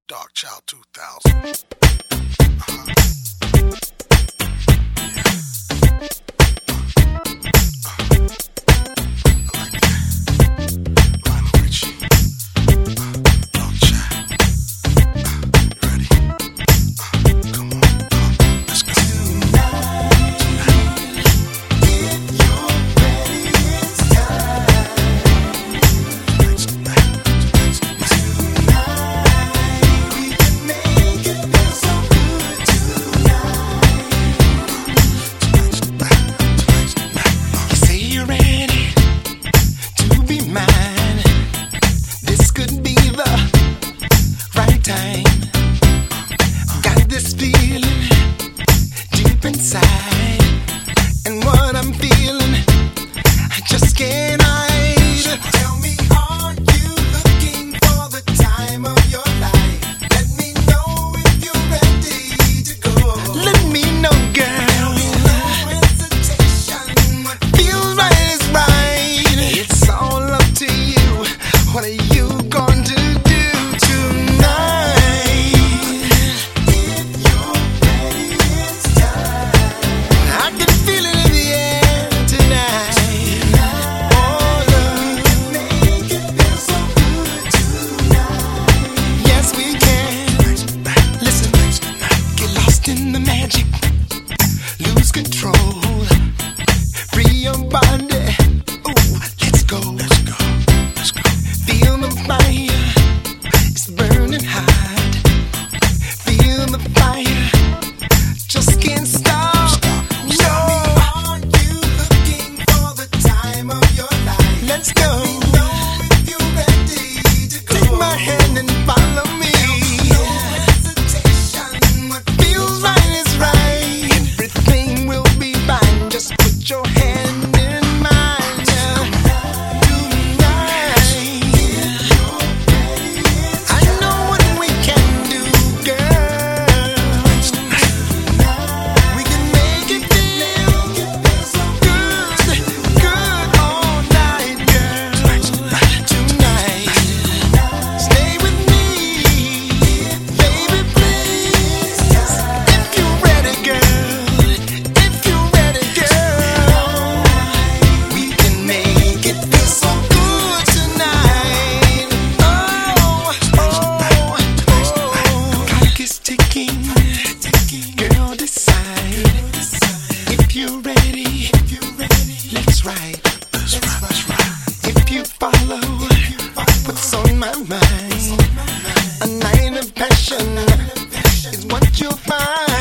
Dark Child 2000. Got this feeling deep inside, and what I'm feeling, I just can't hide. Tell me, are you looking for the time of your life? Let me know if you're ready to go. Let me know, girl. No hesitation. What feels right is right. It's all up to you. What are you going to do tonight? In the magic, lose control, free your body. Ooh, let's go, let's go, let's go. Feel the fire, it's burning hot. Feel the fire, just can't stop. No, are you looking for the time of your life? Let's go. Know if you're ready to go. Take my hand and follow me. Put your hand in mine tonight. I know what we can do, girl. We can make it feel good, good all night, girl. Tonight, stay with me, baby, please. If you're ready, girl. If you're ready, girl. Girl, decide if you're ready. Let's ride. If you follow what's on my mind, a night of passion is what you'll find.